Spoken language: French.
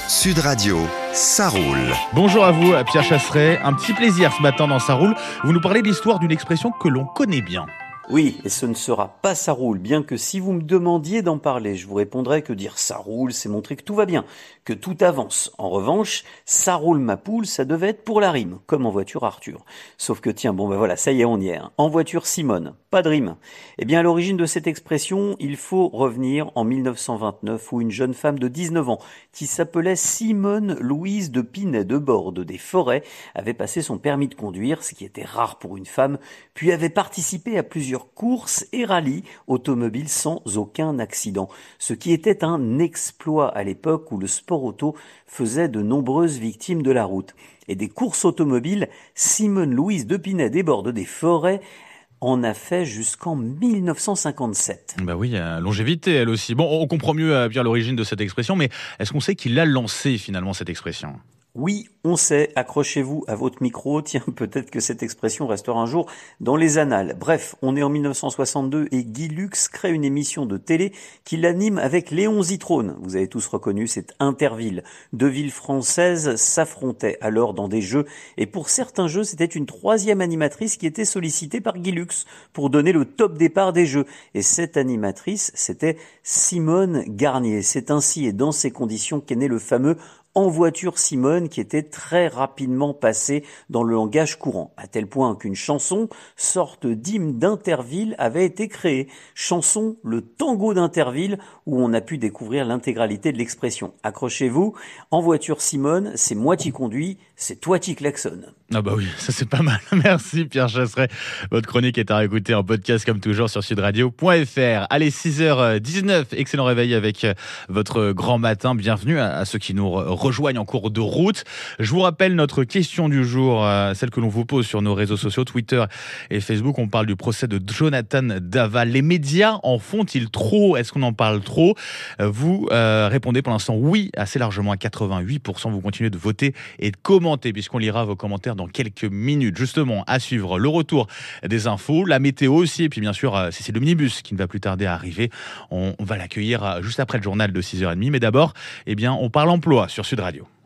Sud Radio, ça roule. Bonjour à vous, Pierre Chasseret. Un petit plaisir ce matin dans Ça roule. Vous nous parlez de l'histoire d'une expression que l'on connaît bien. Oui, et ce ne sera pas ça roule, bien que si vous me demandiez d'en parler, je vous répondrais que dire ça roule, c'est montrer que tout va bien, que tout avance. En revanche, ça roule ma poule, ça devait être pour la rime, comme en voiture Arthur. Sauf que tiens, voilà, ça y est, on y est. Hein. En voiture Simone, pas de rime. Eh bien, à l'origine de cette expression, il faut revenir en 1929, où une jeune femme de 19 ans, qui s'appelait Simone Louise de Pinet de Bordes des Forêts, avait passé son permis de conduire, ce qui était rare pour une femme, puis avait participé à plusieurs courses et rallyes automobiles sans aucun accident, ce qui était un exploit à l'époque où le sport auto faisait de nombreuses victimes de la route. Et des courses automobiles, Simone Louise de Pinet des Bordes des Forêts en a fait jusqu'en 1957. Bah oui, longévité elle aussi. Bon, on comprend mieux bien l'origine de cette expression, mais est-ce qu'on sait qui l'a lancée finalement cette expression ? Oui, on sait, accrochez-vous à votre micro, tiens, peut-être que cette expression restera un jour dans les annales. Bref, on est en 1962 et Guy Lux crée une émission de télé qui l'anime avec Léon Zitrone. Vous avez tous reconnu, c'est Interville. Deux villes françaises s'affrontaient alors dans des jeux et pour certains jeux, c'était une troisième animatrice qui était sollicitée par Guy Lux pour donner le top départ des jeux. Et cette animatrice, c'était Simone Garnier. C'est ainsi et dans ces conditions qu'est né le fameux En voiture Simone, qui était très rapidement passé dans le langage courant, à tel point qu'une chanson, sorte d'hymne d'Interville, avait été créée. Chanson, le tango d'Interville, où on a pu découvrir l'intégralité de l'expression. Accrochez-vous, En voiture Simone, c'est moi qui conduis, c'est toi qui klaxonne. Ah bah oui, ça c'est pas mal. Merci Pierre Chasseret. Votre chronique est à réécouter en podcast comme toujours sur sudradio.fr. Allez, 6h19, excellent réveil avec votre grand matin. Bienvenue à ceux qui nous rejoignent en cours de route. Je vous rappelle notre question du jour, celle que l'on vous pose sur nos réseaux sociaux, Twitter et Facebook. On parle du procès de Jonathan Daval. Les médias en font-ils trop ? Est-ce qu'on en parle trop ? Vous répondez pour l'instant oui, assez largement à 88%. Vous continuez de voter et de commenter puisqu'on lira vos commentaires dans quelques minutes. Justement, à suivre le retour des infos, la météo aussi, et puis bien sûr, c'est le minibus qui ne va plus tarder à arriver. On va l'accueillir juste après le journal de 6h30. Mais d'abord, on parle emploi sur Sud Radio.